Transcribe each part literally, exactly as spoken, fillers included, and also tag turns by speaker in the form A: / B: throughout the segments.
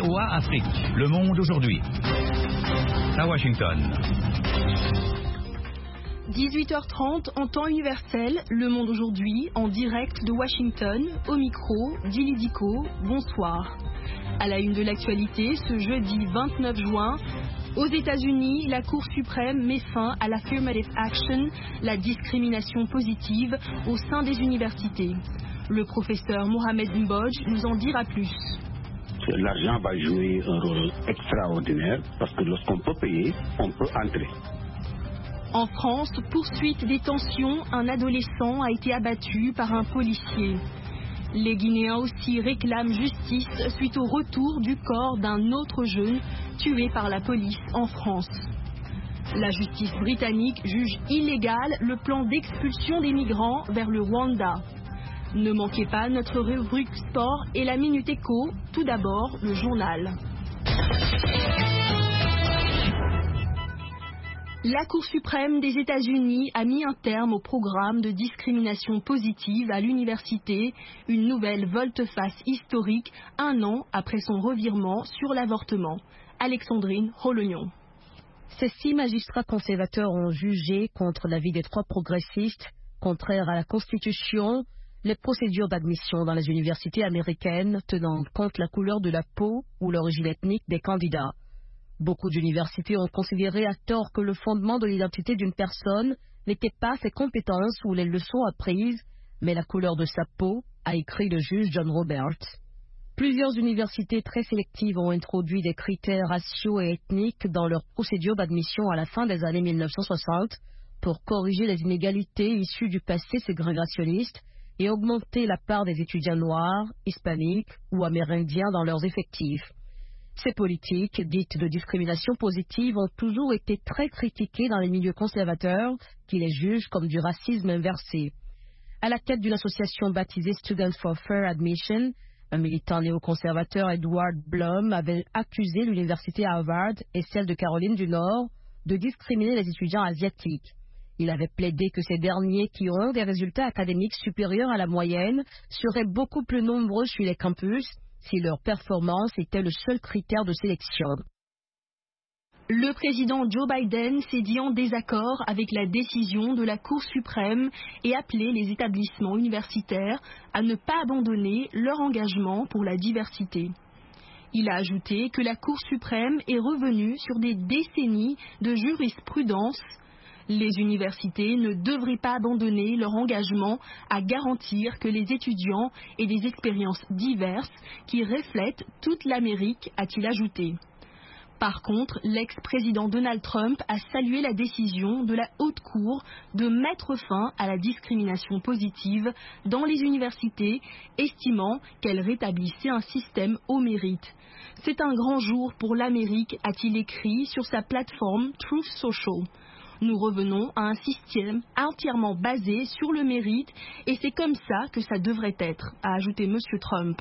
A: V O A Afrique, Le Monde aujourd'hui. À Washington.
B: dix-huit heures trente en temps universel, Le Monde aujourd'hui, en direct de Washington, au micro, Dili Diko, bonsoir. À la une de l'actualité, ce jeudi vingt-neuf juin, aux États-Unis, la Cour suprême met fin à l'affirmative action, la discrimination positive, au sein des universités. Le professeur Mohamed Mbodj nous en dira plus.
C: L'argent va jouer un rôle extraordinaire parce que lorsqu'on peut payer, on peut entrer.
B: En France, poursuite des tensions, un adolescent a été abattu par un policier. Les Guinéens aussi réclament justice suite au retour du corps d'un autre jeune tué par la police en France. La justice britannique juge illégal le plan d'expulsion des migrants vers le Rwanda. Ne manquez pas notre rubrique sport et la Minute Éco. Tout d'abord, le journal. La Cour suprême des États-Unis a mis un terme au programme de discrimination positive à l'université, une nouvelle volte-face historique un an après son revirement sur l'avortement. Alexandrine Rolognon.
D: Ces six magistrats conservateurs ont jugé, contre l'avis des trois progressistes, contraire à la Constitution, les procédures d'admission dans les universités américaines tenant compte la couleur de la peau ou l'origine ethnique des candidats. Beaucoup d'universités ont considéré à tort que le fondement de l'identité d'une personne n'était pas ses compétences ou les leçons apprises, mais la couleur de sa peau, a écrit le juge John Roberts. Plusieurs universités très sélectives ont introduit des critères raciaux et ethniques dans leurs procédures d'admission à la fin des années mille neuf cent soixante pour corriger les inégalités issues du passé ségrégationniste et augmenter la part des étudiants noirs, hispaniques ou amérindiens dans leurs effectifs. Ces politiques, dites de discrimination positive, ont toujours été très critiquées dans les milieux conservateurs, qui les jugent comme du racisme inversé. À la tête d'une association baptisée Students for Fair Admission, un militant néoconservateur, Edward Blum, avait accusé l'université Harvard et celle de Caroline du Nord de discriminer les étudiants asiatiques. Il avait plaidé que ces derniers, qui ont des résultats académiques supérieurs à la moyenne, seraient beaucoup plus nombreux sur les campus si leur performance était le seul critère de sélection.
B: Le président Joe Biden s'est dit en désaccord avec la décision de la Cour suprême et appelé les établissements universitaires à ne pas abandonner leur engagement pour la diversité. Il a ajouté que la Cour suprême est revenue sur des décennies de jurisprudence. Les universités ne devraient pas abandonner leur engagement à garantir que les étudiants aient des expériences diverses qui reflètent toute l'Amérique, a-t-il ajouté. Par contre, l'ex-président Donald Trump a salué la décision de la Haute Cour de mettre fin à la discrimination positive dans les universités, estimant qu'elle rétablissait un système au mérite. C'est un grand jour pour l'Amérique, a-t-il écrit sur sa plateforme Truth Social. Nous revenons à un système entièrement basé sur le mérite et c'est comme ça que ça devrait être, a ajouté M. Trump.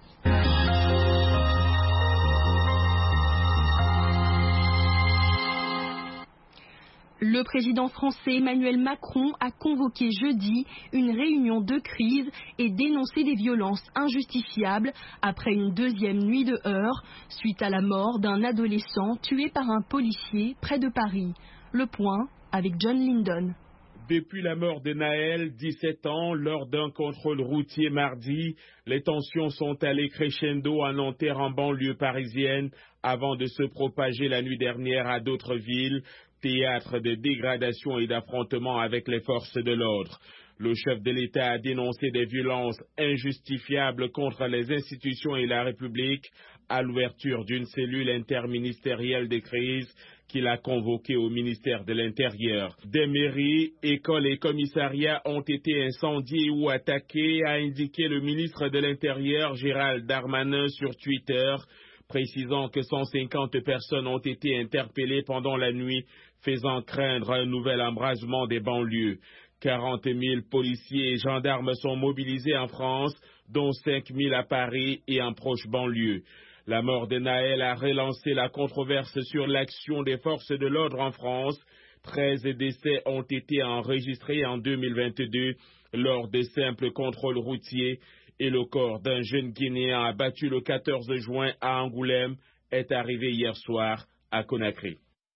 B: Le président français Emmanuel Macron a convoqué jeudi une réunion de crise et dénoncé des violences injustifiables après une deuxième nuit de heurts suite à la mort d'un adolescent tué par un policier près de Paris. Le point avec John Lindon.
E: Depuis la mort de Naël, dix-sept ans, lors d'un contrôle routier mardi, les tensions sont allées crescendo à Nanterre en banlieue parisienne avant de se propager la nuit dernière à d'autres villes, théâtre de dégradation et d'affrontements avec les forces de l'ordre. Le chef de l'État a dénoncé des violences injustifiables contre les institutions et la République à l'ouverture d'une cellule interministérielle de crise qu'il a convoquée au ministère de l'Intérieur. Des mairies, écoles et commissariats ont été incendiés ou attaqués, a indiqué le ministre de l'Intérieur Gérald Darmanin sur Twitter, précisant que cent cinquante personnes ont été interpellées pendant la nuit, faisant craindre un nouvel embrasement des banlieues. quarante mille policiers et gendarmes sont mobilisés en France, dont cinq mille à Paris et en proche banlieue. La mort de Naël a relancé la controverse sur l'action des forces de l'ordre en France. treize décès ont été enregistrés en deux mille vingt-deux, lors des simples contrôles routiers et le corps d'un jeune Guinéen abattu le quatorze juin à Angoulême est arrivé hier soir à Conakry.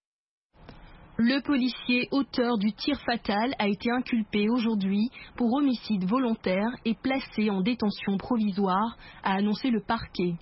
B: Le policier auteur du tir fatal a été inculpé aujourd'hui pour homicide volontaire et placé en détention provisoire, a annoncé le parquet.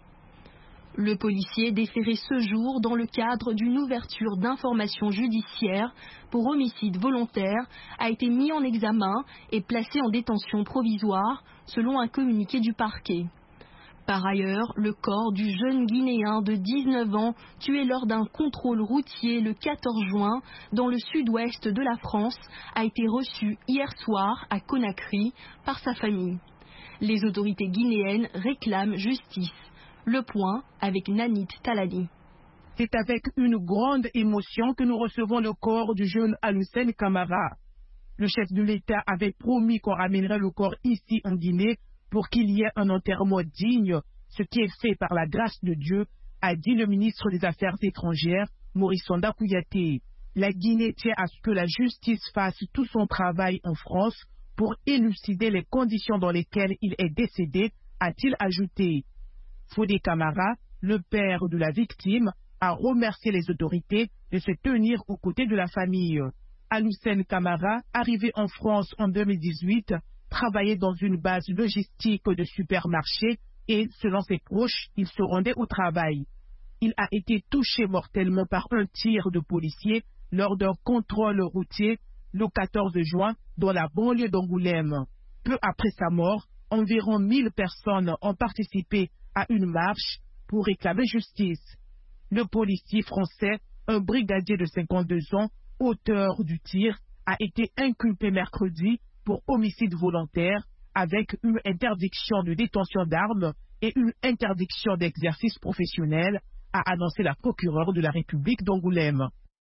B: Le policier déféré ce jour dans le cadre d'une ouverture d'information judiciaire pour homicide volontaire a été mis en examen et placé en détention provisoire selon un communiqué du parquet. Par ailleurs, le corps du jeune Guinéen de dix-neuf ans tué lors d'un contrôle routier le quatorze juin dans le sud-ouest de la France a été reçu hier soir à Conakry par sa famille. Les autorités guinéennes réclament justice. Le point avec Nanit Talali.
F: C'est avec une grande émotion que nous recevons le corps du jeune Alhoussen Camara. Le chef de l'État avait promis qu'on ramènerait le corps ici en Guinée pour qu'il y ait un enterrement digne, ce qui est fait par la grâce de Dieu, a dit le ministre des Affaires étrangères, Maurice Sonda Kouyaté. La Guinée tient à ce que la justice fasse tout son travail en France pour élucider les conditions dans lesquelles il est décédé, a-t-il ajouté. Fodé Camara, le père de la victime, a remercié les autorités de se tenir aux côtés de la famille. Alhoussen Camara, arrivé en France en deux mille dix-huit, travaillait dans une base logistique de supermarché et, selon ses proches, il se rendait au travail. Il a été touché mortellement par un tir de policier lors d'un contrôle routier le quatorze juin dans la banlieue d'Angoulême. Peu après sa mort, environ mille personnes ont participé à une marche pour réclamer justice. Le policier français, un brigadier de cinquante-deux ans, auteur du tir, a été inculpé mercredi pour homicide volontaire avec une interdiction de détention d'armes et une interdiction d'exercice professionnel, a annoncé la procureure de la République d'Angoulême.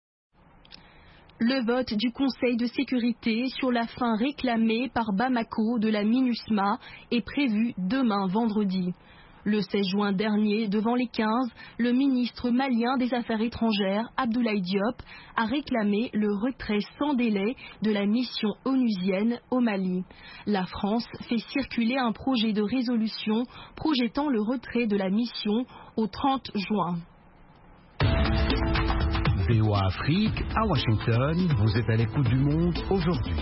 B: Le vote du Conseil de sécurité sur la fin réclamée par Bamako de la MINUSMA est prévu demain vendredi. Le seize juin dernier, devant les quinze, le ministre malien des Affaires étrangères, Abdoulaye Diop, a réclamé le retrait sans délai de la mission onusienne au Mali. La France fait circuler un projet de résolution projetant le retrait de la mission au trente juin.
A: V O A Afrique, à Washington, vous êtes à l'écoute du monde aujourd'hui.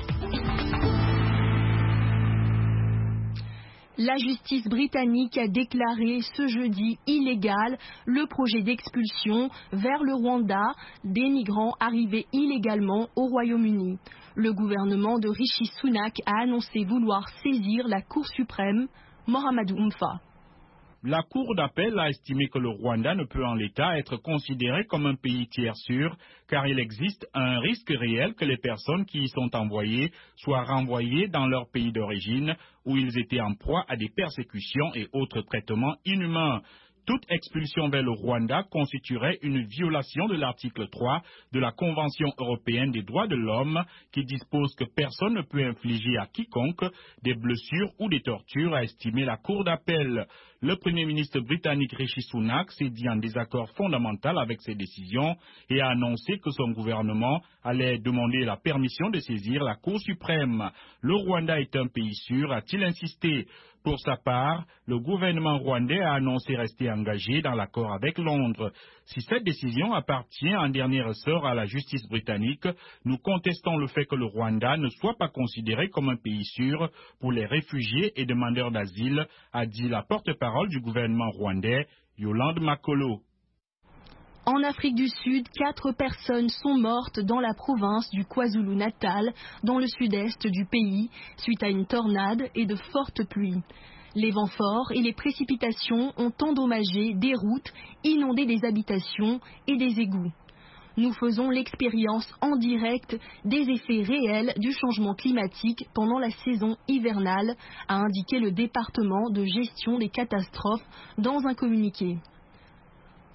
B: La justice britannique a déclaré ce jeudi illégal le projet d'expulsion vers le Rwanda des migrants arrivés illégalement au Royaume-Uni. Le gouvernement de Rishi Sunak a annoncé vouloir saisir la Cour suprême. Mohamedou Oumfa.
G: La Cour d'appel a estimé que le Rwanda ne peut en l'état être considéré comme un pays tiers sûr, car il existe un risque réel que les personnes qui y sont envoyées soient renvoyées dans leur pays d'origine, où ils étaient en proie à des persécutions et autres traitements inhumains. Toute expulsion vers le Rwanda constituerait une violation de l'article trois de la Convention européenne des droits de l'homme qui dispose que personne ne peut infliger à quiconque des blessures ou des tortures, a estimé la Cour d'appel. Le Premier ministre britannique Rishi Sunak s'est dit en désaccord fondamental avec ces décisions et a annoncé que son gouvernement allait demander la permission de saisir la Cour suprême. Le Rwanda est un pays sûr, a-t-il insisté. Pour sa part, le gouvernement rwandais a annoncé rester engagé dans l'accord avec Londres. Si cette décision appartient en dernier ressort à la justice britannique, nous contestons le fait que le Rwanda ne soit pas considéré comme un pays sûr pour les réfugiés et demandeurs d'asile, a dit la porte-parole du gouvernement rwandais, Yolande Makolo.
B: En Afrique du Sud, quatre personnes sont mortes dans la province du KwaZulu-Natal, dans le sud-est du pays, suite à une tornade et de fortes pluies. Les vents forts et les précipitations ont endommagé des routes, inondé des habitations et des égouts. Nous faisons l'expérience en direct des effets réels du changement climatique pendant la saison hivernale, a indiqué le département de gestion des catastrophes dans un communiqué.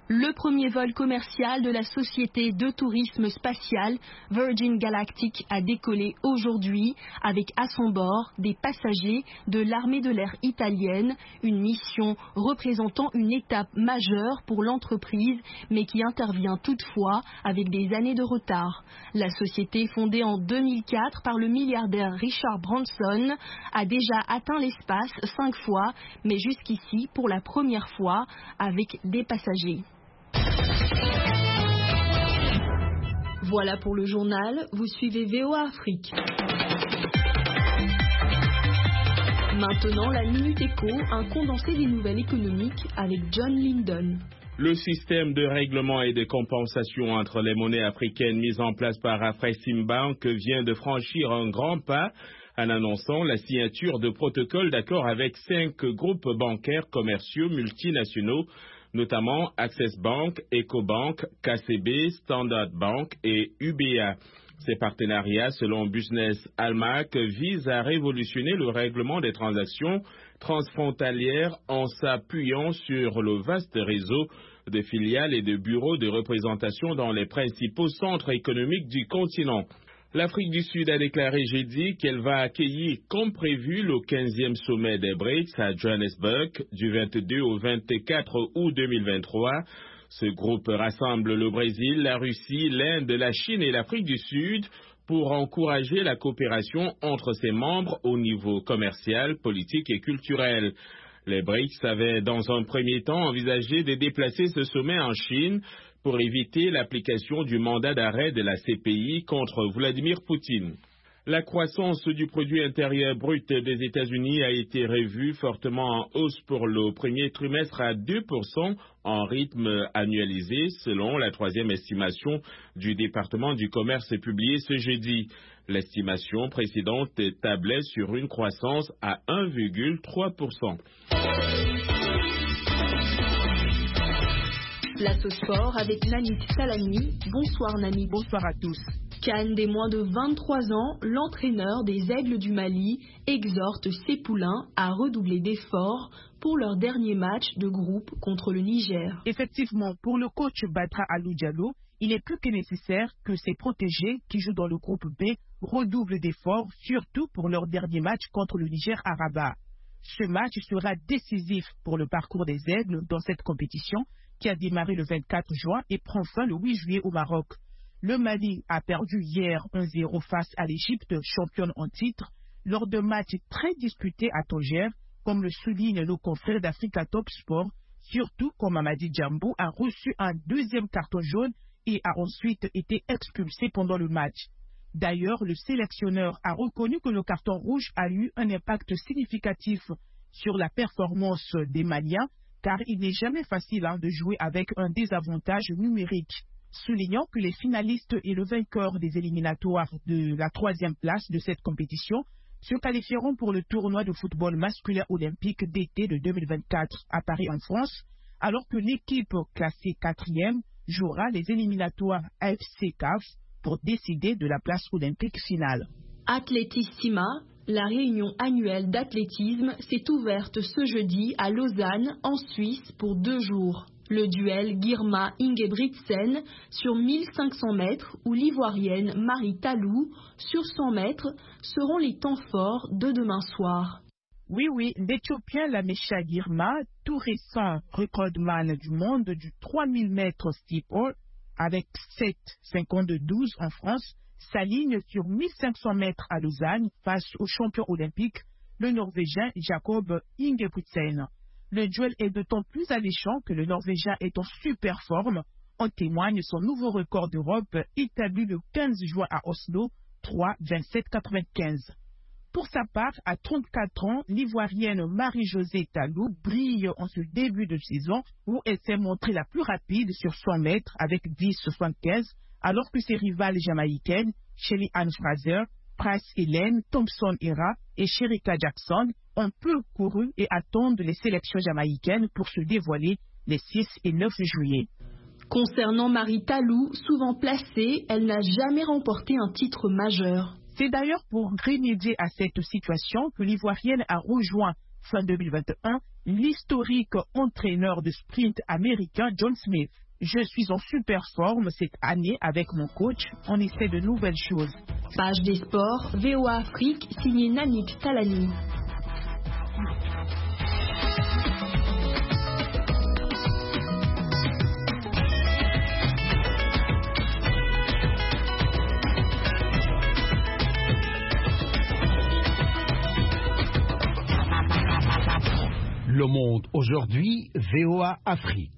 B: Le premier vol commercial de la société de tourisme spatial Virgin Galactic a décollé aujourd'hui avec à son bord des passagers de l'armée de l'air italienne, une mission représentant une étape majeure pour l'entreprise mais qui intervient toutefois avec des années de retard. La société fondée en deux mille quatre par le milliardaire Richard Branson a déjà atteint l'espace cinq fois mais jusqu'ici pour la première fois avec des passagers. Voilà pour le journal, vous suivez V O A Afrique. Maintenant, la Minute Éco, un condensé des nouvelles économiques avec John Lyndon.
E: Le système de règlement et de compensation entre les monnaies africaines mis en place par Afreximbank vient de franchir un grand pas en annonçant la signature de protocoles d'accord avec cinq groupes bancaires commerciaux multinationaux, notamment Access Bank, Ecobank, K C B, Standard Bank et U B A. Ces partenariats, selon Business Almac, visent à révolutionner le règlement des transactions transfrontalières en s'appuyant sur le vaste réseau de filiales et de bureaux de représentation dans les principaux centres économiques du continent. L'Afrique du Sud a déclaré jeudi qu'elle va accueillir comme prévu le quinzième sommet des B R I C S à Johannesburg du vingt-deux au vingt-quatre août deux mille vingt-trois. Ce groupe rassemble le Brésil, la Russie, l'Inde, la Chine et l'Afrique du Sud pour encourager la coopération entre ses membres au niveau commercial, politique et culturel. Les B R I C S avaient dans un premier temps envisagé de déplacer ce sommet en Chine pour éviter l'application du mandat d'arrêt de la C P I contre Vladimir Poutine. La croissance du produit intérieur brut des États-Unis a été revue fortement en hausse pour le premier trimestre à deux pour cent en rythme annualisé, selon la troisième estimation du département du commerce publiée ce jeudi. L'estimation précédente tablait sur une croissance à un virgule trois pour cent.
B: Place au sport avec Nani Salami. Bonsoir Nani.
F: Bonsoir à tous.
B: Cannes des moins de vingt-trois ans, l'entraîneur des Aigles du Mali exhorte ses poulains à redoubler d'efforts pour leur dernier match de groupe contre le Niger.
F: Effectivement, pour le coach Badra Alou Diallo, il est plus que nécessaire que ses protégés qui jouent dans le groupe B redoublent d'efforts, surtout pour leur dernier match contre le Niger à Rabat. Ce match sera décisif pour le parcours des Aigles dans cette compétition qui a démarré le vingt-quatre juin et prend fin le huit juillet au Maroc. Le Mali a perdu hier un zéro face à l'Égypte, championne en titre, lors de matchs très disputés à Tanger, comme le souligne le confrère d'Africa Top Sport, surtout quand Mamadi Djambo a reçu un deuxième carton jaune et a ensuite été expulsé pendant le match. D'ailleurs, le sélectionneur a reconnu que le carton rouge a eu un impact significatif sur la performance des Maliens, car il n'est jamais facile hein, de jouer avec un désavantage numérique. Soulignant que les finalistes et le vainqueur des éliminatoires de la troisième place de cette compétition se qualifieront pour le tournoi de football masculin olympique d'été de deux mille vingt-quatre à Paris en France, alors que l'équipe classée quatrième jouera les éliminatoires A F C C A F pour décider de la place olympique finale.
B: Athlétissima, la réunion annuelle d'athlétisme, s'est ouverte ce jeudi à Lausanne, en Suisse, pour deux jours. Le duel Girma-Ingebrigtsen sur mille cinq cents mètres ou l'ivoirienne Marie Talou sur cent mètres seront les temps forts de demain soir.
F: Oui, oui, l'Éthiopien Lamesha Girma, tout récent recordman du monde du trois mille mètres steeple, avec sept cinquante douze en France, s'aligne sur mille cinq cents mètres à Lausanne face au champion olympique, le Norvégien Jakob Ingebrigtsen. Le duel est d'autant plus alléchant que le Norvégien est en super forme. En témoigne son nouveau record d'Europe établi le quinze juin à Oslo, trois vingt-sept quatre-vingt-quinze. Pour sa part, à trente-quatre ans, l'Ivoirienne Marie-Josée Talou brille en ce début de saison où elle s'est montrée la plus rapide sur cent mètres avec dix soixante-quinze, alors que ses rivales jamaïcaines, Shelly Ann Fraser, Price Hélène, Thompson Hera et Sherika Jackson ont peu couru et attendent les sélections jamaïcaines pour se dévoiler les six et neuf juillet.
B: Concernant Marie Talou, souvent placée, elle n'a jamais remporté un titre majeur.
F: C'est d'ailleurs pour remédier à cette situation que l'Ivoirienne a rejoint fin deux mille vingt et un, l'historique entraîneur de sprint américain John Smith. Je suis en super forme cette année avec mon coach. On essaie de nouvelles choses.
B: Page des sports, V O A Afrique, signé Nanik Talani.
A: Le Monde aujourd'hui, V O A Afrique.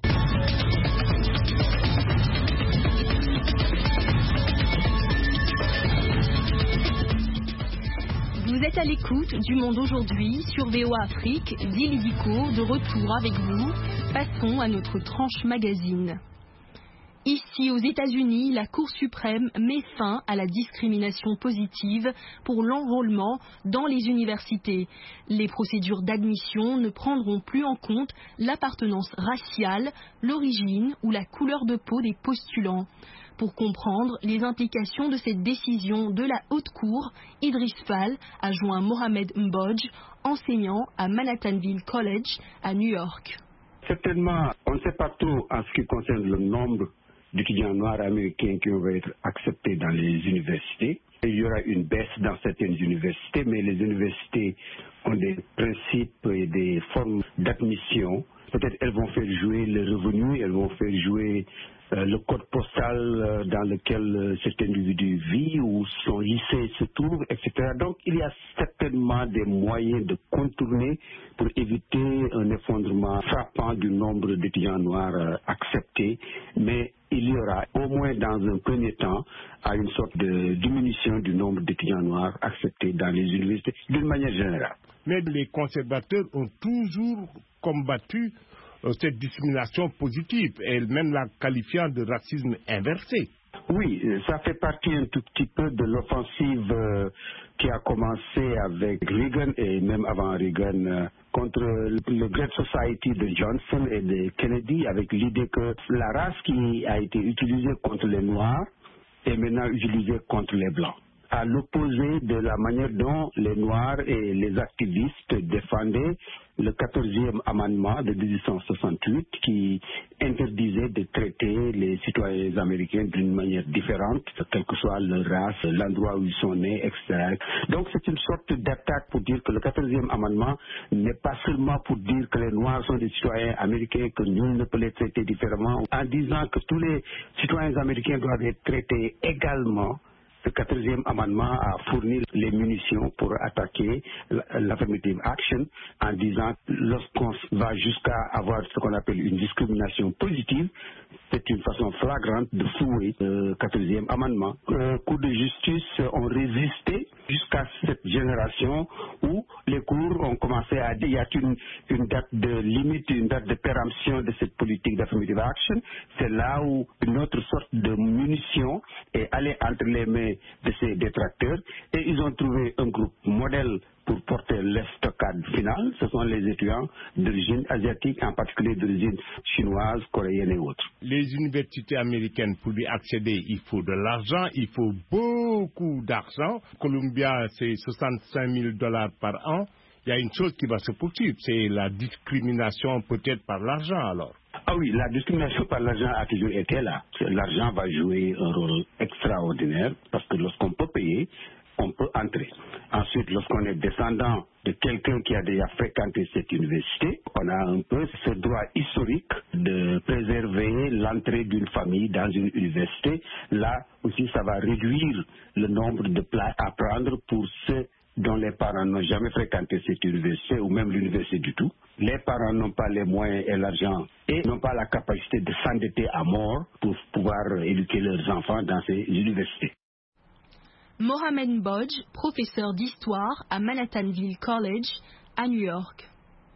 B: Vous êtes à l'écoute du Monde aujourd'hui sur V O A Afrique. Dili Diko de retour avec vous. Passons à notre tranche magazine. Ici, aux États-Unis, la Cour suprême met fin à la discrimination positive pour l'enrôlement dans les universités. Les procédures d'admission ne prendront plus en compte l'appartenance raciale, l'origine ou la couleur de peau des postulants. Pour comprendre les implications de cette décision de la Haute Cour, Idriss Fall a joint Mohamed Mbodj, enseignant à Manhattanville College à New York.
C: Certainement, on ne sait pas trop en ce qui concerne le nombre d'étudiants noirs américains qui vont être acceptés dans les universités. Il y aura une baisse dans certaines universités, mais les universités ont des principes et des formes d'admission. Peut-être elles vont faire jouer le revenu, elles vont faire jouer euh, le code postal euh, dans lequel euh, cet individu vit ou son lycée se trouve, et cetera. Donc il y a certainement des moyens de contourner pour éviter un effondrement frappant du nombre d'étudiants noirs euh, acceptés, mais il y aura au moins dans un premier temps à une sorte de diminution du nombre d'étudiants noirs acceptés dans les universités d'une manière générale.
H: Mais les conservateurs ont toujours combattu euh, cette discrimination positive et même la qualifiant de racisme inversé.
C: Oui, ça fait partie un tout petit peu de l'offensive euh, qui a commencé avec Reagan et même avant Reagan euh, contre le, le Great Society de Johnson et de Kennedy, avec l'idée que la race qui a été utilisée contre les Noirs est maintenant utilisée contre les Blancs, à l'opposé de la manière dont les Noirs et les activistes défendaient le quatorzième amendement de mille huit cent soixante-huit qui interdisait de traiter les citoyens américains d'une manière différente, quelle que soit leur race, l'endroit où ils sont nés, et cetera. Donc c'est une sorte d'attaque pour dire que le quatorzième amendement n'est pas seulement pour dire que les Noirs sont des citoyens américains, que nul ne peut les traiter différemment, en disant que tous les citoyens américains doivent être traités également. Le quatorzième amendement a fourni les munitions pour attaquer l'affirmative action en disant que lorsqu'on va jusqu'à avoir ce qu'on appelle une discrimination positive, c'est une façon flagrante de flouer le quatorzième amendement. Les cours de justice ont résisté jusqu'à cette génération où les cours ont commencé à dire il y a une, une date de limite, une date de péremption de cette politique d'affirmative action. C'est là où une autre sorte de munition est allée entre les mains de ces détracteurs et ils ont trouvé un groupe modèle pour porter l'estocade finale. Ce sont les étudiants d'origine asiatique, en particulier d'origine chinoise, coréenne et autres.
H: Les universités américaines, pour y accéder, il faut de l'argent, il faut beaucoup d'argent. Columbia, c'est soixante-cinq mille dollars par an. Il y a une chose qui va se poursuivre, c'est la discrimination peut-être par l'argent alors.
C: Ah oui, la discrimination par l'argent a toujours été là. L'argent va jouer un rôle extraordinaire parce que lorsqu'on peut payer, on peut entrer. Ensuite, lorsqu'on est descendant de quelqu'un qui a déjà fréquenté cette université, on a un peu ce droit historique de préserver l'entrée d'une famille dans une université. Là aussi, ça va réduire le nombre de places à prendre pour ceux dont les parents n'ont jamais fréquenté cette université ou même l'université du tout. Les parents n'ont pas les moyens et l'argent et n'ont pas la capacité de s'endetter à mort pour pouvoir éduquer leurs enfants dans ces universités.
B: Mohamed Mbodj, professeur d'histoire à Manhattanville College à New York.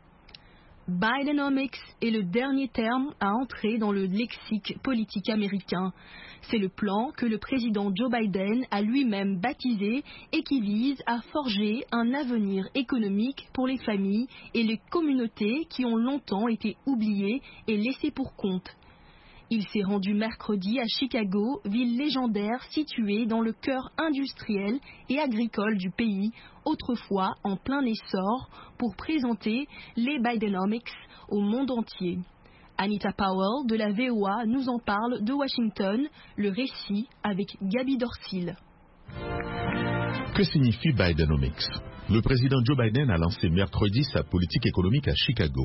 B: Bidenomics est le dernier terme à entrer dans le lexique politique américain. C'est le plan que le président Joe Biden a lui-même baptisé et qui vise à forger un avenir économique pour les familles et les communautés qui ont longtemps été oubliées et laissées pour compte. Il s'est rendu mercredi à Chicago, ville légendaire située dans le cœur industriel et agricole du pays, autrefois en plein essor, pour présenter les Bidenomics au monde entier. Anita Powell de la V O A nous en parle de Washington, le récit avec Gabi Dorsil.
I: Que signifie Bidenomics? Le président Joe Biden a lancé mercredi sa politique économique à Chicago.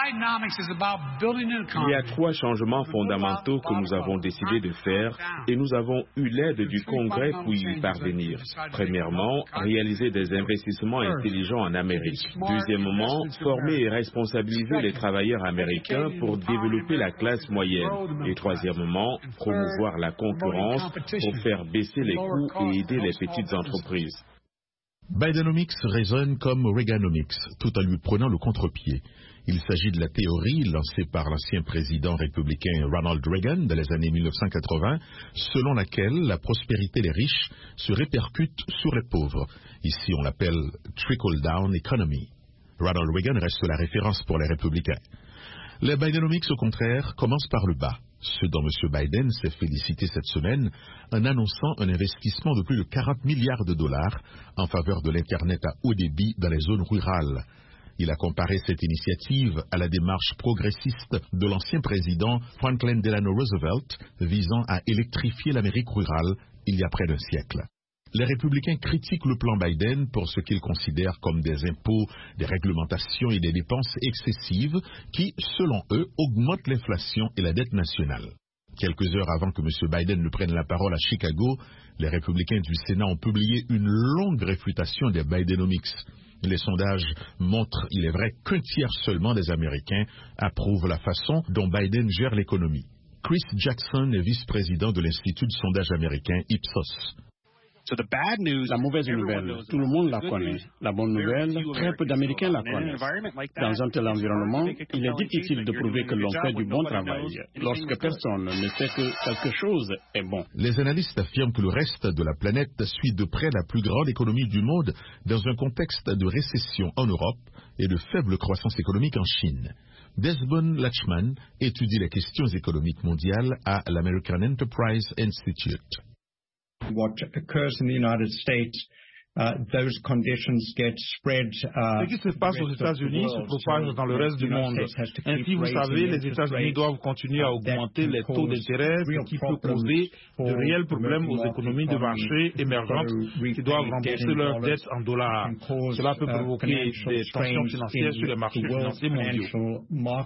E: Il y a trois changements fondamentaux que nous avons décidé de faire et nous avons eu l'aide du Congrès pour y parvenir. Premièrement, réaliser des investissements intelligents en Amérique. Deuxièmement, former et responsabiliser les travailleurs américains pour développer la classe moyenne. Et troisièmement, promouvoir la concurrence pour faire baisser les coûts et aider les petites entreprises.
I: Bidenomics résonne comme Reaganomics, tout en lui prenant le contre-pied. Il s'agit de la théorie lancée par l'ancien président républicain Ronald Reagan dans les années mille neuf cent quatre-vingts, selon laquelle la prospérité des riches se répercute sur les pauvres. Ici, on l'appelle trickle-down economy. Ronald Reagan reste la référence pour les républicains. Les Bidenomics, au contraire, commencent par le bas. Ce dont M. Biden s'est félicité cette semaine en annonçant un investissement de plus de quarante milliards de dollars en faveur de l'Internet à haut débit dans les zones rurales. Il a comparé cette initiative à la démarche progressiste de l'ancien président Franklin Delano Roosevelt visant à électrifier l'Amérique rurale il y a près d'un siècle. Les républicains critiquent le plan Biden pour ce qu'ils considèrent comme des impôts, des réglementations et des dépenses excessives qui, selon eux, augmentent l'inflation et la dette nationale. Quelques heures avant que M. Biden ne prenne la parole à Chicago, les républicains du Sénat ont publié une longue réfutation des Bidenomics. Les sondages montrent, il est vrai, qu'un tiers seulement des Américains approuvent la façon dont Biden gère l'économie. Chris Jackson est vice-président de l'Institut de sondage américain Ipsos.
J: La mauvaise nouvelle, tout le monde la connaît. La bonne nouvelle, très peu d'Américains la connaissent. Dans un tel environnement, il est difficile de prouver que l'on fait du bon travail lorsque personne ne sait que quelque chose est bon.
I: Les analystes affirment que le reste de la planète suit de près la plus grande économie du monde dans un contexte de récession en Europe et de faible croissance économique en Chine. Desmond Lachman étudie les questions économiques mondiales à l'American Enterprise Institute.
K: What occurs in the United States, uh, those conditions get spread. Uh,
L: Ce qui se passe aux États-Unis se propage dans le reste du monde. Ainsi, vous savez, les États-Unis doivent continuer à augmenter les taux d'intérêt, ce qui peut causer de réels problèmes aux économies de marché émergentes qui doivent rembourser leurs dettes en dollars. Cela peut provoquer des tensions financières sur les marchés financiers mondiaux.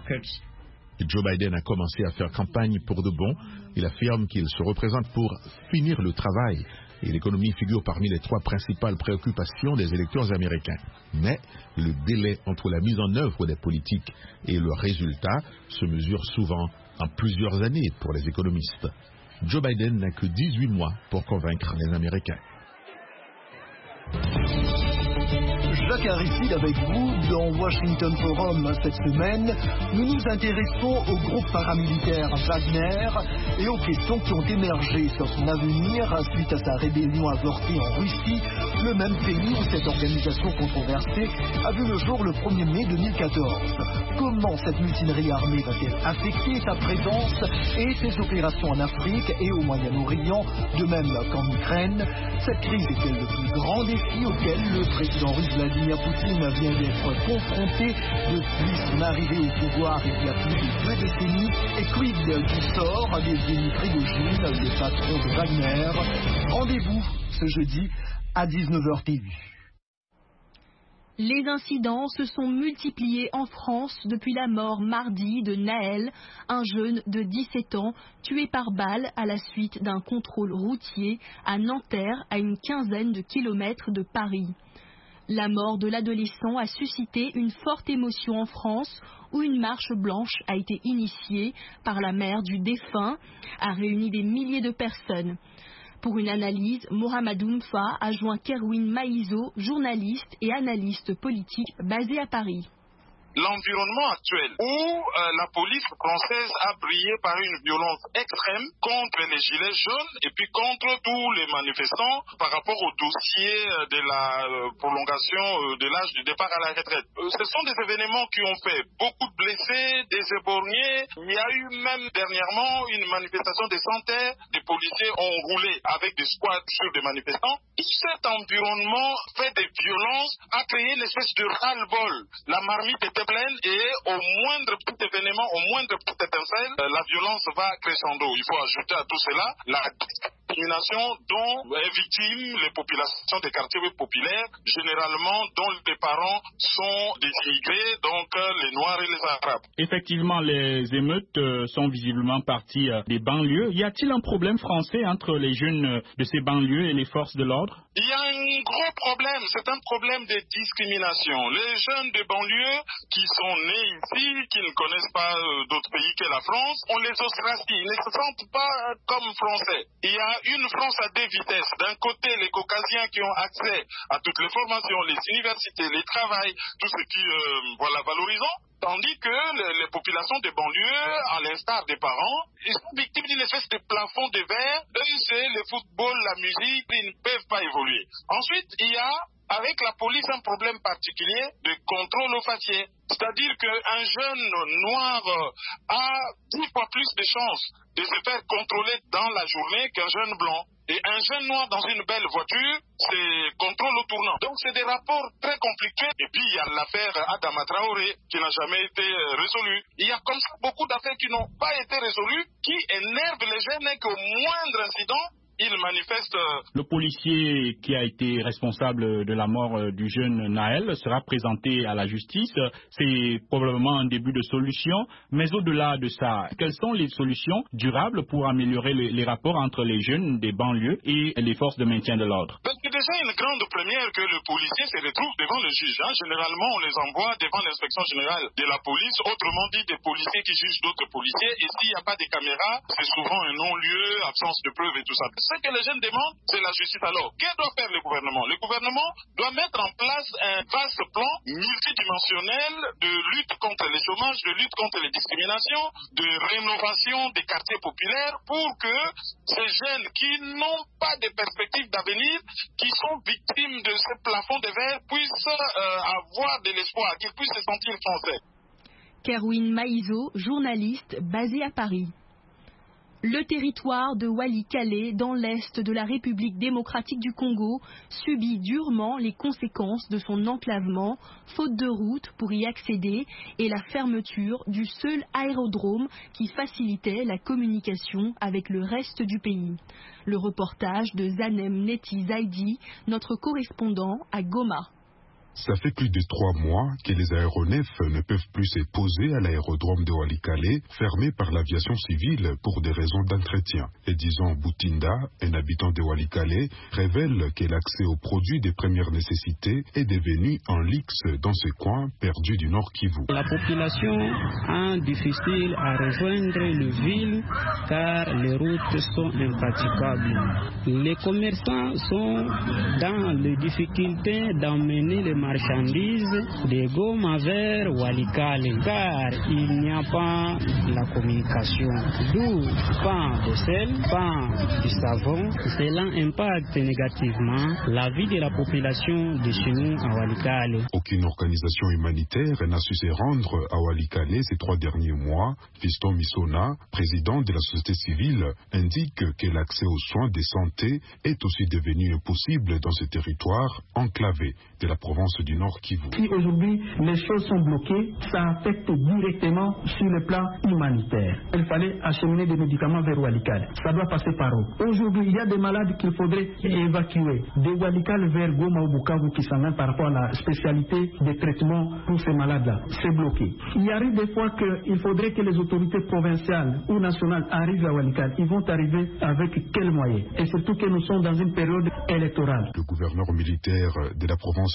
I: Joe Biden a commencé à faire campagne pour de bon. Il affirme qu'il se représente pour finir le travail et l'économie figure parmi les trois principales préoccupations des électeurs américains. Mais le délai entre la mise en œuvre des politiques et le résultat se mesure souvent en plusieurs années pour les économistes. Joe Biden n'a que dix-huit mois pour convaincre les Américains.
M: Jacques Aristide avec vous dans Washington Forum cette semaine. Nous nous intéressons au groupe paramilitaire Wagner et aux questions qui ont émergé sur son avenir suite à sa rébellion avortée en Russie, le même pays où cette organisation controversée a vu le jour le premier mai deux mille quatorze. Comment cette mutinerie armée va-t-elle affecter sa présence et ses opérations en Afrique et au Moyen-Orient, de même qu'en Ukraine? Cette crise est-elle le plus grand défi auquel le président russe Vladimir Poutine vient d'être confronté depuis son arrivée au pouvoir il y a plus de deux décennies? Et quid du sort d'Evgeny Prigojine, le patron de Wagner? Rendez-vous ce jeudi à dix-neuf heures T V.
B: Les incidents se sont multipliés en France depuis la mort mardi de Naël, un jeune de dix-sept ans tué par balle à la suite d'un contrôle routier à Nanterre, à une quinzaine de kilomètres de Paris. La mort de l'adolescent a suscité une forte émotion en France, où une marche blanche a été initiée par la mère du défunt, a réuni des milliers de personnes. Pour une analyse, Mohamedou Mfa a joint Kerwin Maïzo, journaliste et analyste politique basé à Paris.
N: l'environnement actuel où euh, la police française a brillé par une violence extrême contre les gilets jaunes et puis contre tous les manifestants par rapport au dossier de la euh, prolongation euh, de l'âge du départ à la retraite. Euh, ce sont des événements qui ont fait beaucoup de blessés, des éborgnés. Il y a eu même dernièrement une manifestation des centaines de policiers ont roulé avec des squads sur des manifestants. Tout cet environnement fait des violences a créé une espèce de ras-le-bol. La marmite était pleine et au moindre petit événement, au moindre petit étincelle, la violence va crescendo. Il faut ajouter à tout cela la discrimination dont est victime les populations des quartiers populaires, généralement dont les parents sont des immigrés, donc les Noirs et les Arabes.
G: Effectivement, les émeutes sont visiblement parties des banlieues. Y a-t-il un problème français entre les jeunes de ces banlieues et les forces de l'ordre?
N: Il y a un gros problème, c'est un problème de discrimination. Les jeunes de banlieue qui sont nés ici, qui ne connaissent pas euh, d'autres pays que la France, on les ostracie, ils ne se sentent pas euh, comme français. Il y a une France à deux vitesses. D'un côté, les caucasiens qui ont accès à toutes les formations, les universités, les travails, tout ce qui euh, voilà, valorisant. Tandis que les, les populations des banlieues, à l'instar des parents, ils sont victimes d'une espèce de plafond de verre. Eux, c'est le football, la musique, ils ne peuvent pas évoluer. Ensuite, il y a, avec la police, un problème particulier de contrôle au faciès. C'est-à-dire qu'un jeune noir a dix fois plus de chances de se faire contrôler dans la journée qu'un jeune blanc. Et un jeune noir dans une belle voiture, c'est contrôle au tournant. Donc c'est des rapports très compliqués. Et puis il y a l'affaire Adama Traoré qui n'a jamais été résolue. Il y a comme ça beaucoup d'affaires qui n'ont pas été résolues, qui énervent les jeunes et qu'au moindre incident, il manifeste.
G: Le policier qui a été responsable de la mort du jeune Naël sera présenté à la justice. C'est probablement un début de solution. Mais au-delà de ça, quelles sont les solutions durables pour améliorer les, les rapports entre les jeunes des banlieues et les forces de maintien de l'ordre?
N: C'est déjà une grande première que le policier se retrouve devant le juge. Hein. Généralement, on les envoie devant l'inspection générale de la police. Autrement dit, des policiers qui jugent d'autres policiers. Et s'il n'y a pas de caméras, c'est souvent un non-lieu, absence de preuves et tout ça. Ce que les jeunes demandent, c'est la justice. Alors, que doit faire le gouvernement? Le gouvernement doit mettre en place un vaste plan multidimensionnel de lutte contre le chômage, de lutte contre les discriminations, de rénovation des quartiers populaires pour que ces jeunes qui n'ont pas de perspective d'avenir, qui sont victimes de ce plafond de verre, puissent euh, avoir de l'espoir, qu'ils puissent se sentir français.
B: Kerwin Maïzo, journaliste basé à Paris. Le territoire de Walikale, dans l'est de la République démocratique du Congo, subit durement les conséquences de son enclavement, faute de route pour y accéder et la fermeture du seul aérodrome qui facilitait la communication avec le reste du pays. Le reportage de Zanem Neti Zaidi, notre correspondant à Goma.
O: Ça fait plus de trois mois que les aéronefs ne peuvent plus se poser à l'aérodrome de Walikale, fermé par l'aviation civile pour des raisons d'entretien. Et disons Boutinda, un habitant de Walikale, révèle que l'accès aux produits de première nécessité est devenu un luxe dans ce coin perdu du Nord Kivu.
P: La population a difficile à rejoindre les villes car les routes sont impraticables. Les commerçants sont dans les difficultés d'emmener les marchandises de Goma vers Walikale car il n'y a pas la communication. D'où pas de sel, pas de savon. Cela impacte négativement la vie de la population de chez nous à Walikale.
O: Aucune organisation humanitaire n'a su se rendre à Walikale ces trois derniers mois. Fiston Misona, président de la société civile, indique que l'accès aux soins de santé est aussi devenu impossible dans ce territoire enclavé de la province du Nord Kivu.
Q: Si aujourd'hui les choses sont bloquées, ça affecte directement sur le plan humanitaire. Il fallait acheminer des médicaments vers Walikale. Ça doit passer par eau. Aujourd'hui, il y a des malades qu'il faudrait évacuer de Walikale vers Goma ou Bukavu qui s'en par rapport à la spécialité des traitements pour ces malades-là. C'est bloqué. Il arrive des fois qu'il faudrait que les autorités provinciales ou nationales arrivent à Walikale. Ils vont arriver avec quels moyens? Et surtout que nous sommes dans une période électorale.
O: Le gouverneur militaire de la province du Nord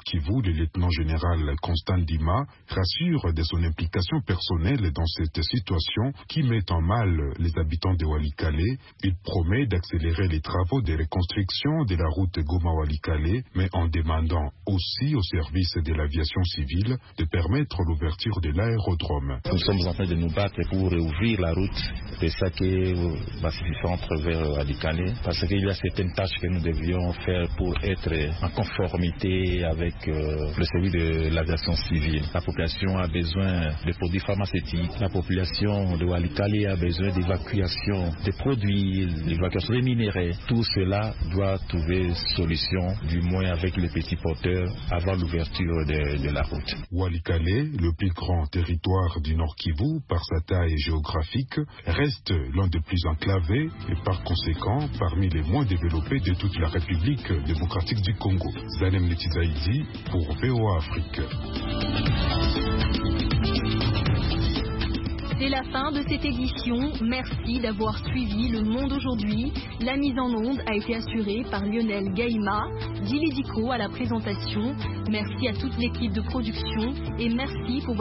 O: Kivu, le lieutenant-général Constant Dima rassure de son implication personnelle dans cette situation qui met en mal les habitants de Walikale. Il promet d'accélérer les travaux de reconstruction de la route Goma-Walikale, mais en demandant aussi au service de l'aviation civile de permettre l'ouverture de l'aérodrome.
R: Nous sommes en train de nous battre pour ouvrir la route de Saké Centre vers Walikale, parce qu'il y a certaines tâches que nous devions faire pour être en conformité avec euh, le service de l'aviation civile. La population a besoin de produits pharmaceutiques, la population de Walikale a besoin d'évacuation des produits, d'évacuation des minéraux. Tout cela doit trouver solution, du moins avec les petits porteurs, avant l'ouverture de, de la route.
O: Walikale, le plus grand territoire du Nord Kivu par sa taille géographique, reste l'un des plus enclavés et par conséquent parmi les moins développés de toute la République démocratique du Congo. Zanem Netizaïdi pour V O A Afrique.
B: C'est la fin de cette édition. Merci d'avoir suivi Le Monde aujourd'hui. La mise en onde a été assurée par Lionel Gaïma, Dili Diko à la présentation. Merci à toute l'équipe de production et merci pour